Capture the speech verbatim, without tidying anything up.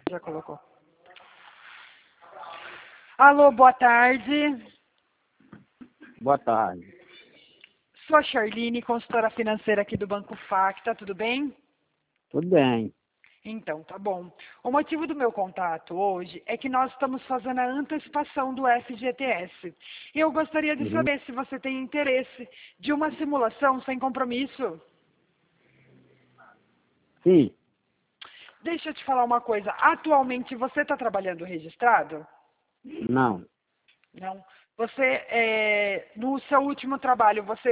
Já colocou. Alô, boa tarde. Boa tarde. Sou a Charline, consultora financeira aqui do Banco Facta, tudo bem? Tudo bem. Então, tá bom. O motivo do meu contato hoje é que nós estamos fazendo a antecipação do F G T S. E eu gostaria de Uhum. saber se você tem interesse de uma simulação sem compromisso. Sim. Deixa eu te falar uma coisa. Atualmente você está trabalhando registrado? Não. Não. Você, é, no seu último trabalho, você